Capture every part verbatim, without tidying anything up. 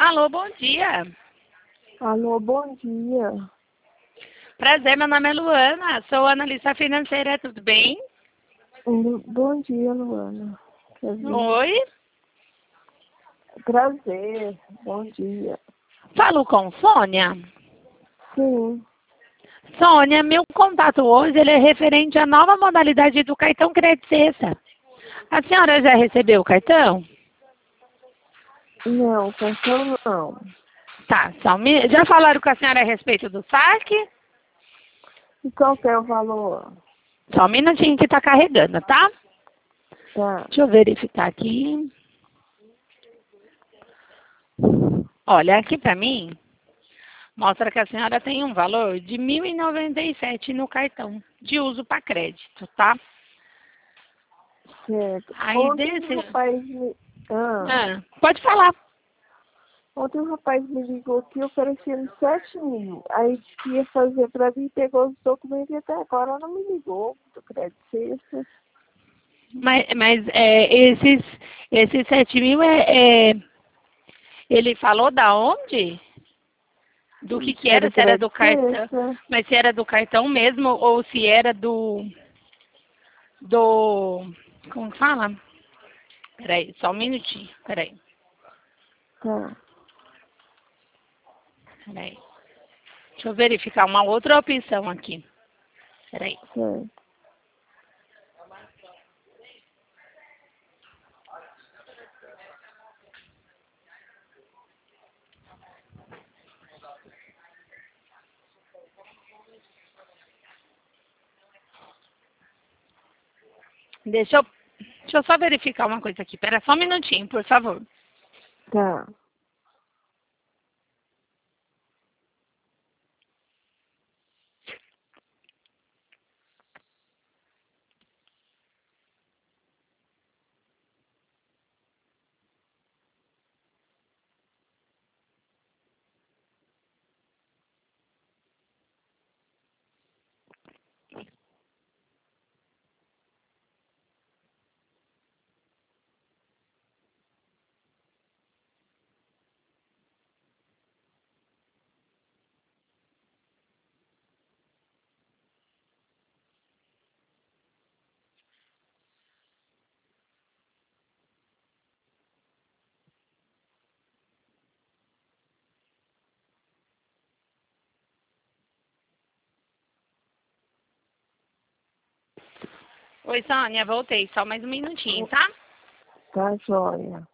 Alô, bom dia. Alô, bom dia. Prazer, meu nome é Luana, sou analista financeira, tudo bem? Lu- Bom dia, Luana. Prazer. Oi, Prazer. Bom dia. falo com Sônia. Sim. Sônia, meu contato hoje ele é referente à nova modalidade do cartão Crédito Sexta. A senhora já recebeu o cartão? Não, cartão não. Tá, só me... já falaram com a senhora a respeito do saque? E qual que é o valor? Só um minutinho que tá carregando, tá? Tá. Deixa eu verificar aqui. Olha, aqui pra mim, mostra que a senhora tem um valor de mil e noventa e sete no cartão de uso para crédito, tá? Certo. Aí Ontem desse... o rapaz me... Ah, Ah, pode falar. ontem o rapaz me ligou aqui oferecendo sete mil. Aí disse que ia fazer pra mim, pegou os documentos e até agora não me ligou do crédito sexta. Mas, mas é, esses, esses sete mil é, é... Ele falou da onde? Do que que É era? do Se era do crédito cartão... sexta. Mas se era do cartão mesmo ou se era do... Do... Como que fala? Peraí, só um minutinho. Peraí, Tá. peraí. Deixa eu verificar uma outra opção aqui. Peraí. Certo. Deixa eu, deixa eu só verificar uma coisa aqui. Pera só um minutinho, por favor. Tá. Oi, Sônia, voltei. Só mais um minutinho, tá? Tá joia.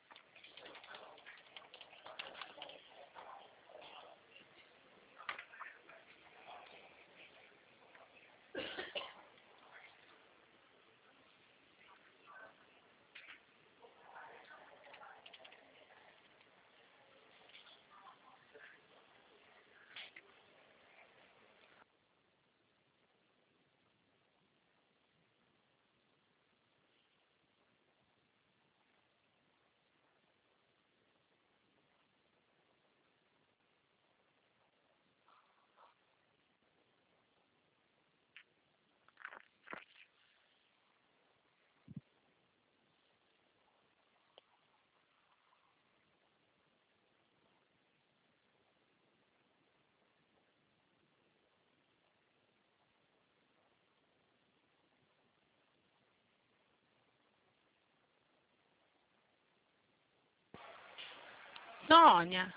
Sônia,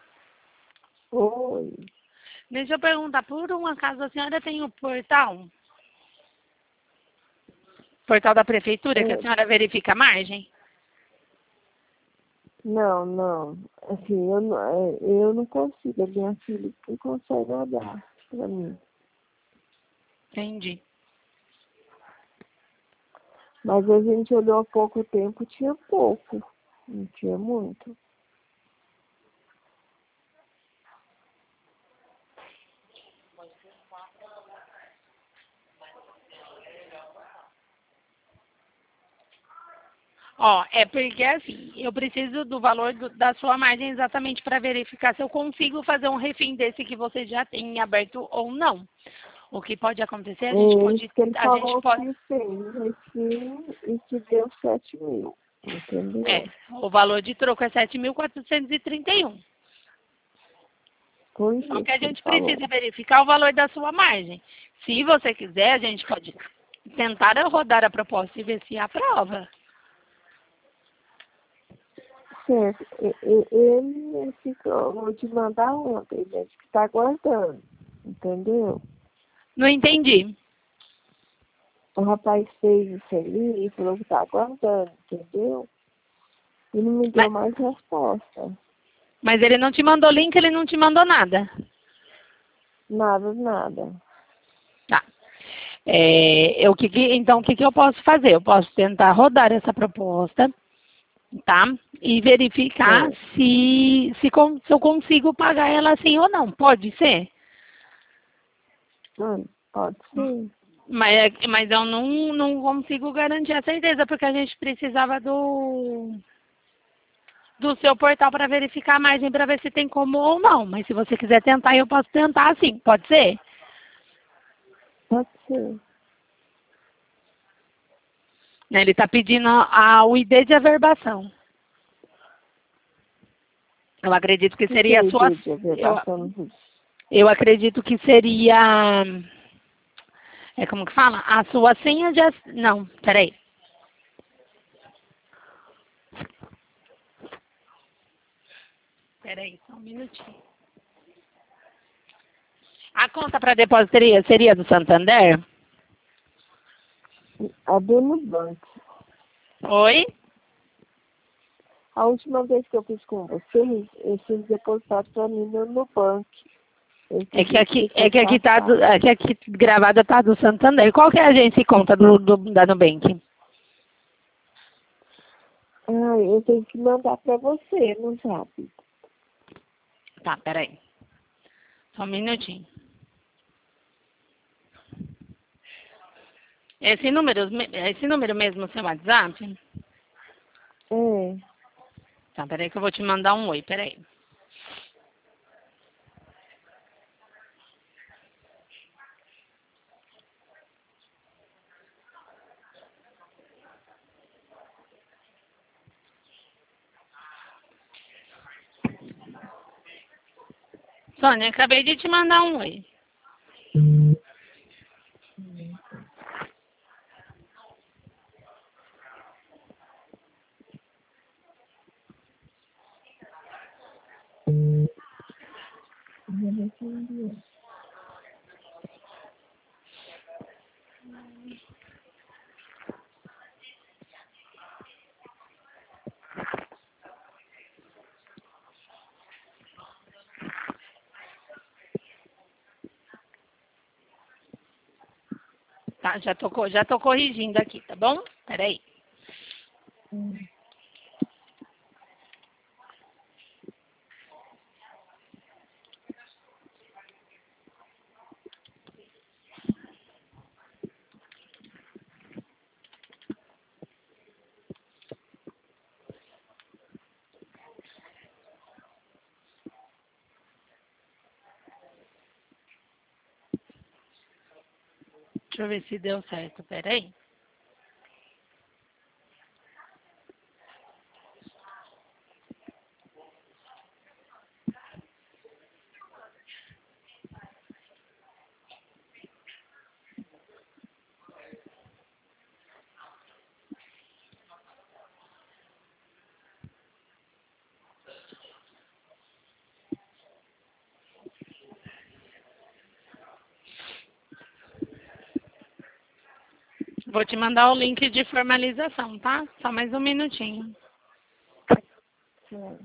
Oi. deixa eu perguntar. Por um acaso a senhora tem o portal? Portal da prefeitura que a É, senhora verifica a margem? não, não. Assim, eu não, é, eu não consigo. A minha filha que consegue olhar pra mim. Entendi. Mas a gente olhou há pouco tempo, tinha pouco. Não tinha muito. Ó, é porque assim, eu preciso do valor do- da sua margem exatamente para verificar se eu consigo fazer um refim desse que você já tem aberto ou não. O que pode acontecer, a gente É pode, isso que ele a gente falou pode, que fez, assim, e que deu sete mil. Entendeu? É, o valor de troco é sete mil quatrocentos e trinta e um. Foi Só isso que a que ele gente falou. precisa verificar o valor da sua margem. Se você quiser, a gente pode tentar rodar a proposta e ver se aprova. Certo. E- e- Ele, ele ficou, vou te mandar ontem, ele disse que tá aguardando. Entendeu? Não entendi. O rapaz fez isso aí e falou que tá aguardando, entendeu? E não me deu Mas, mais resposta. mas ele não te mandou link, ele não te mandou nada. Nada, nada. Tá. É, eu, que que- então, o que, que eu posso fazer? Eu posso tentar rodar essa proposta, tá? E verificar É. se, se, con- se eu consigo pagar ela assim ou não. Pode ser? Hum, pode ser. Mas, é- mas eu não, não consigo garantir a certeza, porque a gente precisava do, do seu portal para verificar a margem, para ver se tem como ou não. Mas se você quiser tentar, eu posso tentar sim. Pode ser? Pode ser. Né, ele está pedindo a, a- o I D de averbação. Eu acredito que O que, que seria é a sua. ideia de Eu, averbação disso? eu acredito que seria. É como que fala? A sua senha de. ass- Não, peraí. Peraí, só um minutinho. A conta para depósito seria, seria do Santander? A do Nubank. Oi? A última vez que eu fiz com vocês, eles depositaram para mim no Nubank. Eu É que queria aqui, que é fosse que aqui tá do, passado. é que aqui gravada tá do Santander. Qual que é a agência e conta do, do, da Nubank? Ah, eu tenho que mandar para você no zap. Tá, peraí. Só um minutinho. Esse número, esse número mesmo, seu WhatsApp? É. Tá, peraí que eu vou te mandar um oi, peraí. Sônia, acabei de te mandar um oi. Tá, já tô, co- já tô corrigindo aqui, tá bom? Peraí. Deixa eu ver se deu certo, peraí. Vou te mandar o link de formalização, tá? Só mais um minutinho. É.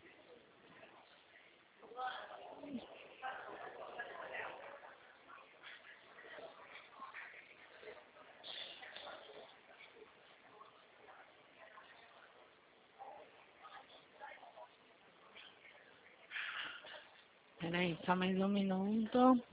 Peraí, só mais um minuto.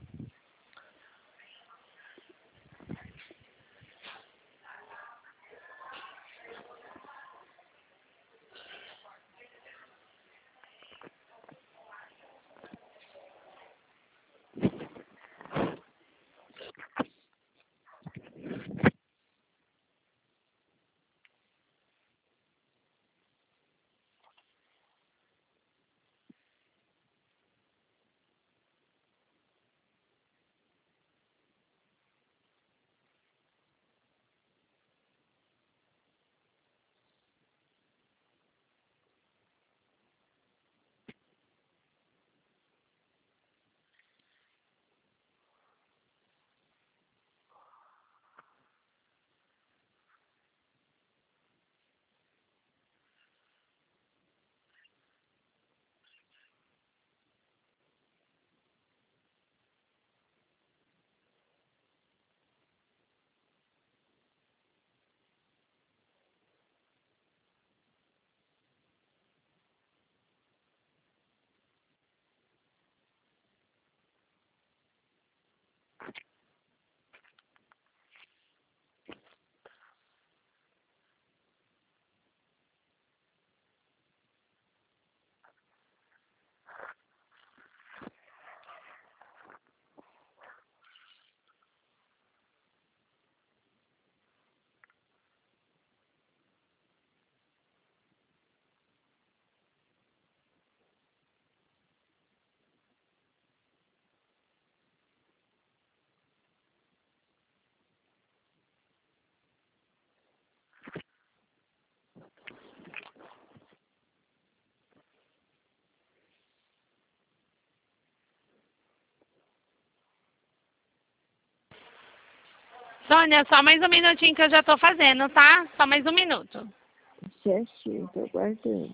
Sônia, só mais um minutinho que eu já tô fazendo, tá? Só mais um minuto. Certinho, tô guardando.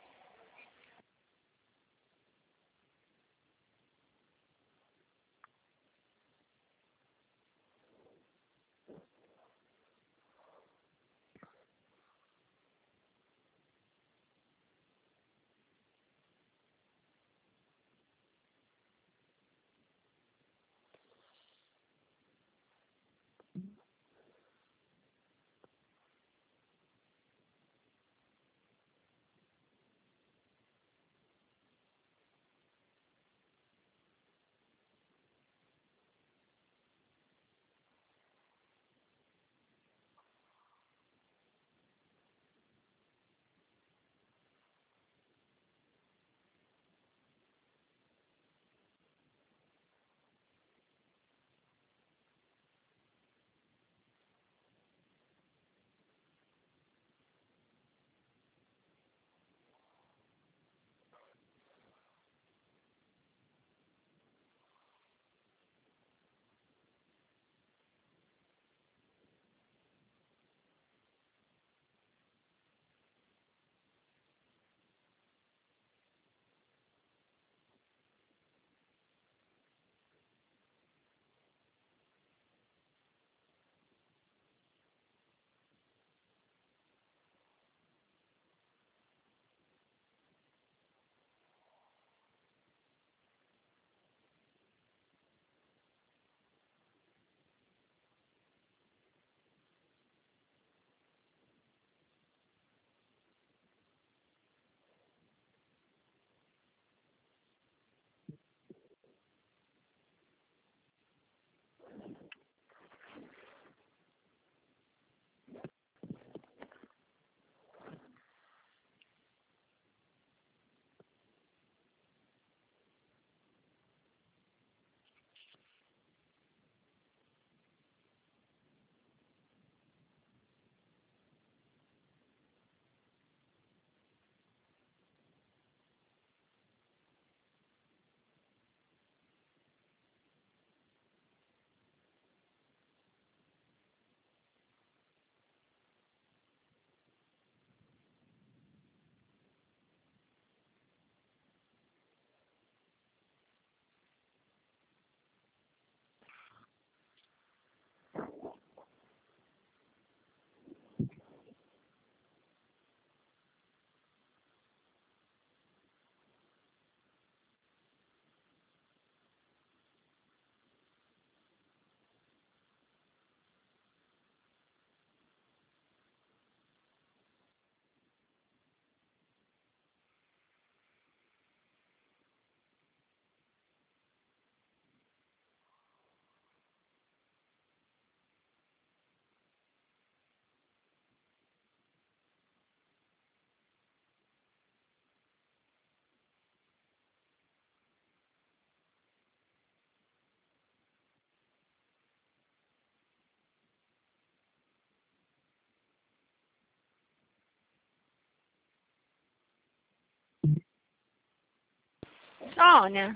Sônia,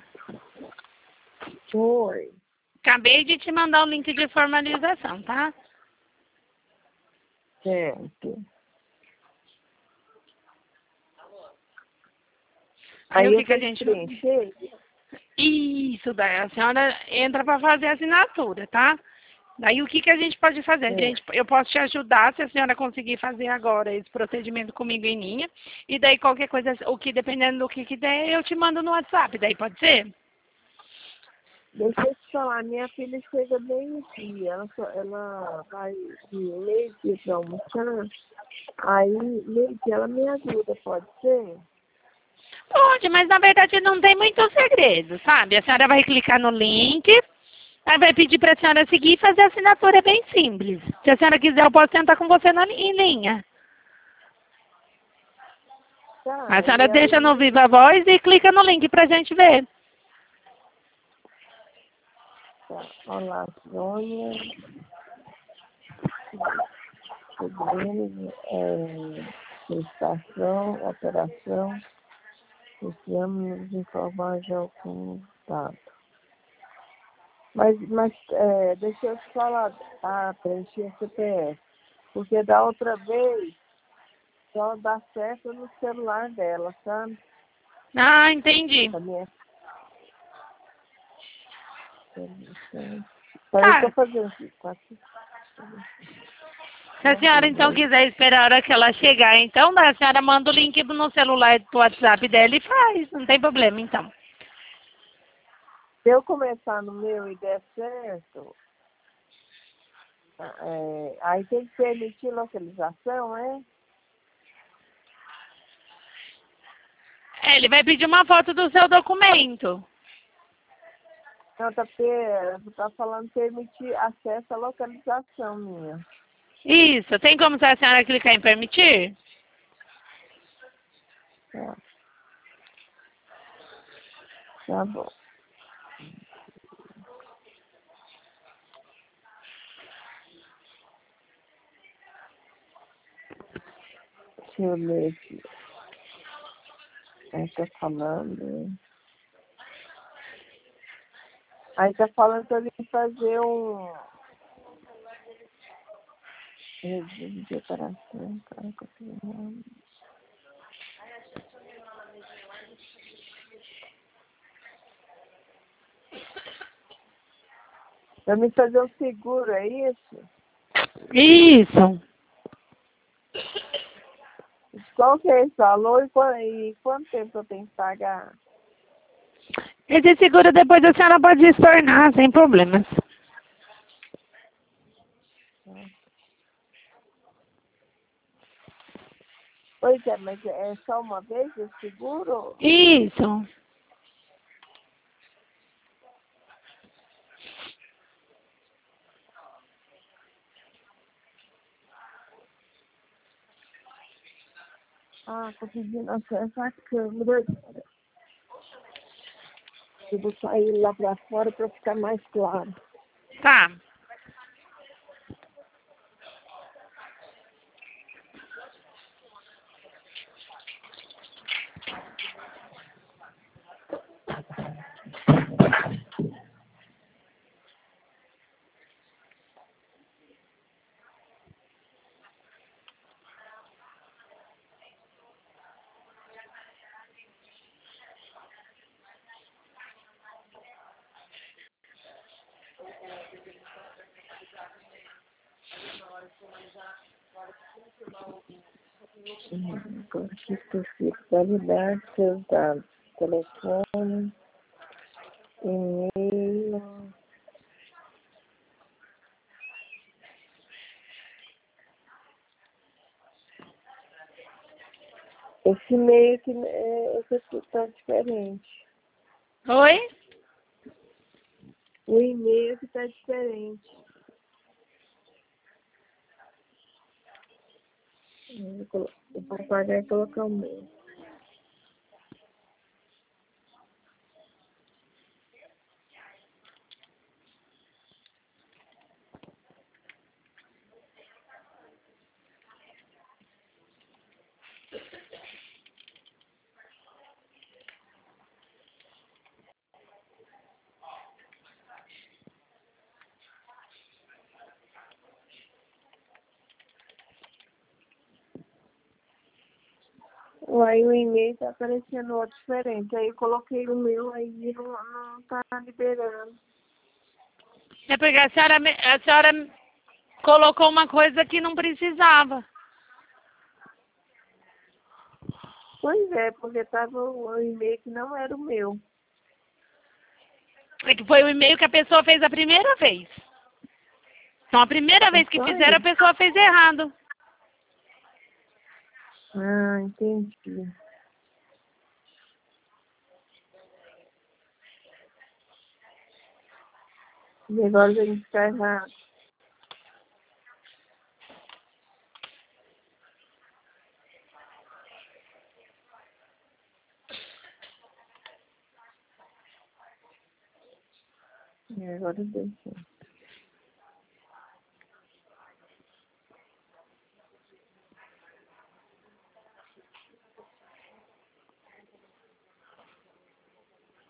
Oi. acabei de te mandar o link de formalização, tá? Certo. Aí, Aí o eu que, que a tenho gente... que preencher? Isso, daí a senhora entra para fazer a assinatura, tá? Daí o que, que a gente pode fazer? A É. gente, eu posso te ajudar se a senhora conseguir fazer agora esse procedimento comigo em linha. E daí qualquer coisa, o que dependendo do que, que der, eu te mando no WhatsApp. Daí pode ser? Deixa eu te falar, minha filha chega meio-dia, ela, só- ela vai de meio-dia para almoçar, aí meio-dia ela me ajuda, pode ser? Pode, mas na verdade não tem muito segredo, sabe? A senhora vai clicar no link, aí vai pedir para a senhora seguir e fazer a assinatura, é bem simples. Se a senhora quiser, eu posso sentar com você na, em linha. A Tá, senhora e deixa no aí, Viva Voz e clica no link pra gente ver. tá, olá, Sônia, Pedrinho, é, prestação, operação, precisamos nos informar de algum dado. Mas, mas é, deixa eu te falar, ah, preencher C P F. Porque da outra vez só dá certo no celular dela, sabe? Ah, entendi. A minha... Então, eu Tá. estou fazendo aqui, quatro. Se a senhora então quiser esperar a hora que ela chegar, então a senhora manda o link no celular do WhatsApp dela e faz. Não tem problema, então. Se eu começar no meu e der certo, é, aí tem que permitir localização, é? É, ele vai pedir uma foto do seu documento. Não, tá, per- tá falando permitir acesso à localização minha. Isso. Tem como se a senhora clicar em permitir? Tá, tá bom. Deixa eu ler aqui. Aí tá falando. Aí tá falando pra mim fazer um regime de operação, cara, confirmado. Pra mim fazer um seguro, é isso? Isso. Qual que é esse valor e quanto, e quanto tempo eu tenho que pagar? Esse seguro depois a senhora pode estornar, sem problemas. Pois é, mas é só uma vez esse seguro? Isso. Ah, tô pedindo acesso à câmera. Eu vou sair lá pra fora pra ficar mais claro. Tá. Hum, Agora que esqueci, validar seus dados. Telefone, e-mail. Esse e-mail que é, esse aqui tá diferente. Oi? O e-mail que tá diferente. Eu vou, colo- eu vou pagar e colocar o meu. Aí o e-mail tá aparecendo outro diferente. Aí eu coloquei o meu, aí não, não tá liberando. É porque a senhora, me- a senhora colocou uma coisa que não precisava. Pois é, porque tava o e-mail que não era o meu. É que foi o e-mail que a pessoa fez a primeira vez. Então, a primeira vez que Só fizeram, a isso. pessoa fez errado. Ah, entendi. E agora a gente ficar errado. E agora deixa.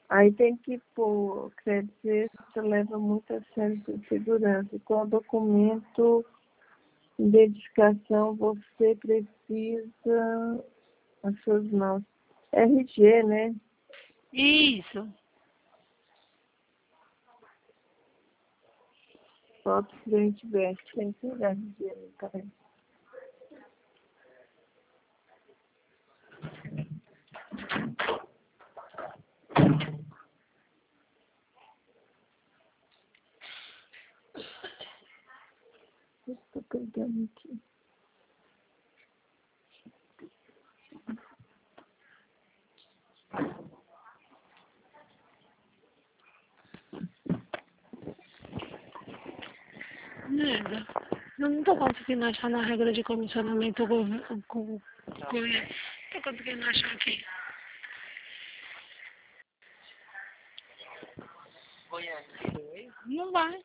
Aí tem que pôr, crédito extra leva muito a sério a segurança. Qual documento, identificação você precisa as suas mãos? R G, né? Isso. Foto frente e verso. Tem que ser R G, né? Peraí. Estou pegando aqui. Nada. Não tô conseguindo achar na regra de comissionamento o governo. Não tô conseguindo achar aqui. Não vai.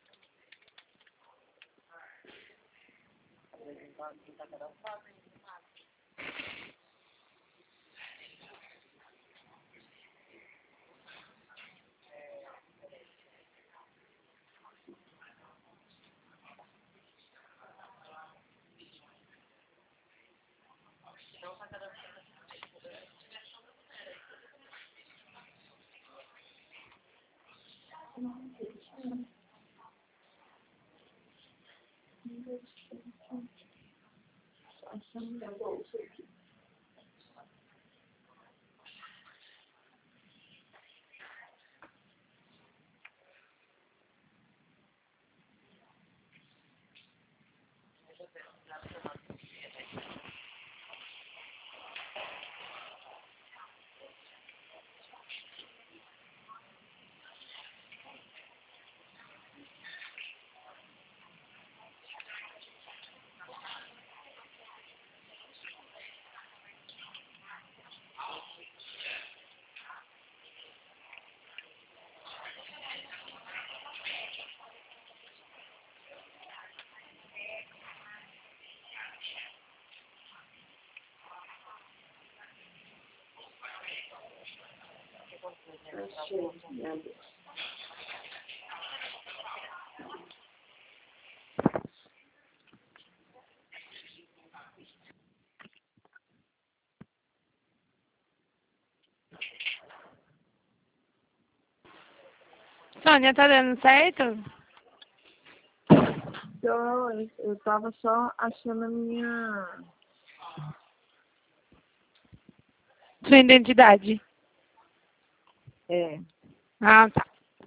Sônia, tá dando certo? Então, eu, eu tava só achando a minha... Sua identidade. É. Ah, tá.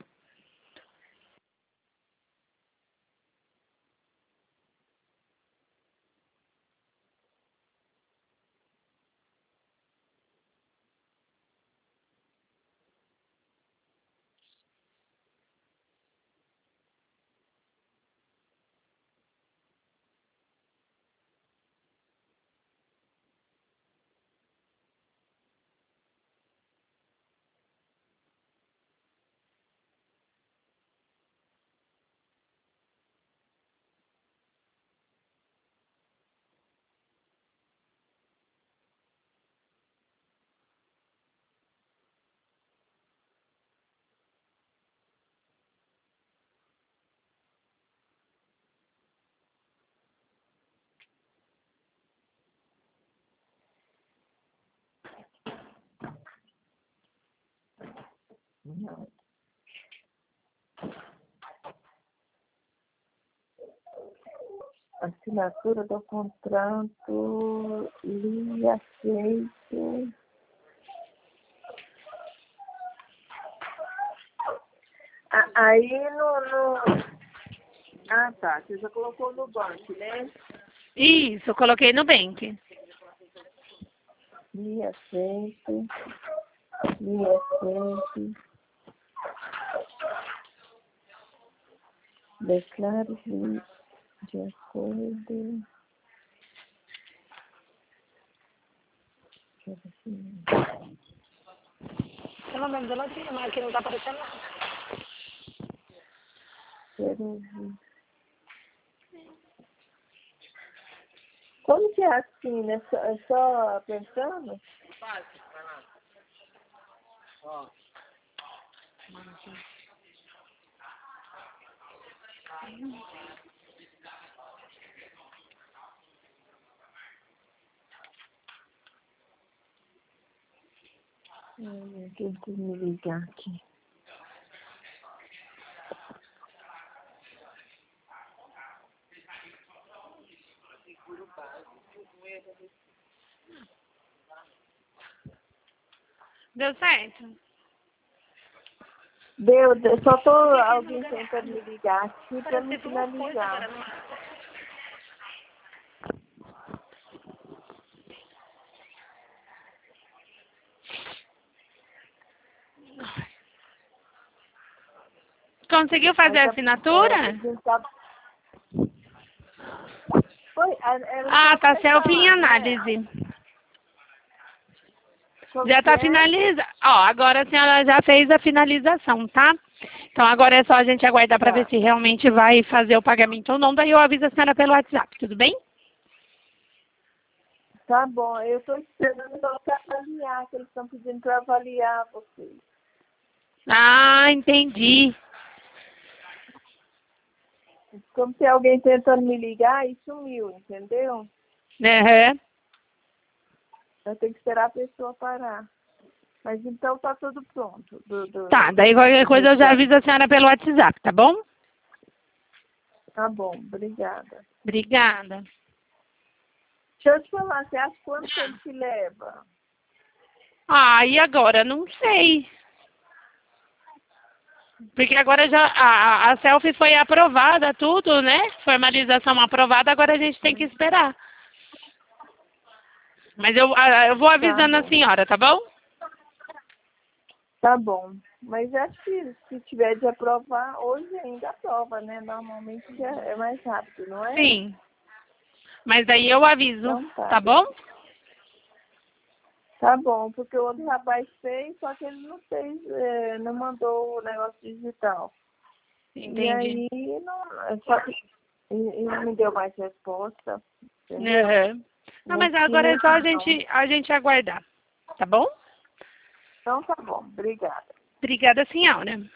Não. Assinatura do contrato, li aceito. Ah, aí no, no... Ah, tá. Você já colocou no banco, né? Isso, eu coloquei no Bank. Li aceito. Li aceito. Declaro-me de acordo. Deixa eu ver se... Pelo menos ela tinha, mas aqui não tá aparecendo nada. Quero ver. Como que é assim, né? Só, é só pensando? Hum, Deixa eu me ligar aqui. Deu certo? Deu, deu, só tô alguém tentando me ligar aqui pra me finalizar. Conseguiu fazer a assinatura? Foi, era Ah, só tá selfie em questão, né? análise. Como Já que tá é? finalizado. Ó, agora a senhora já fez a finalização, tá? Então agora é só a gente aguardar para Tá. ver se realmente vai fazer o pagamento ou não. Daí eu aviso a senhora pelo WhatsApp, tudo bem? Tá bom, eu tô esperando só pra avaliar, que eles estão pedindo pra avaliar vocês. Ah, entendi. Como se alguém tentando me ligar e sumiu, entendeu? Uhum. Eu tenho que esperar a pessoa parar. Mas então tá tudo pronto. Do, do, Tá, daí qualquer coisa eu já do... aviso a senhora pelo WhatsApp, tá bom? Tá bom, obrigada. Obrigada. Deixa eu te falar, você acha quanto tempo que leva? Ah, e agora? Não sei. Porque agora já a, a selfie foi aprovada, tudo, né? Formalização aprovada, agora a gente tem que esperar. Mas eu, a- eu vou Tá avisando a bom. senhora, tá bom? Tá bom. Mas acho que se tiver de aprovar, hoje ainda aprova, né? Normalmente é é mais rápido, não é? Sim. Mas daí eu aviso, Então tá. tá bom? Tá bom, porque o outro rapaz fez, só que ele não fez, é, não mandou o negócio digital. E Entendi. aí não, é só que ele não me deu mais resposta, entendeu? Uhum. Não, Nem mas sim, agora nem é só a não. gente, a gente aguardar, tá bom? Então tá bom, obrigada. Obrigada, senhora.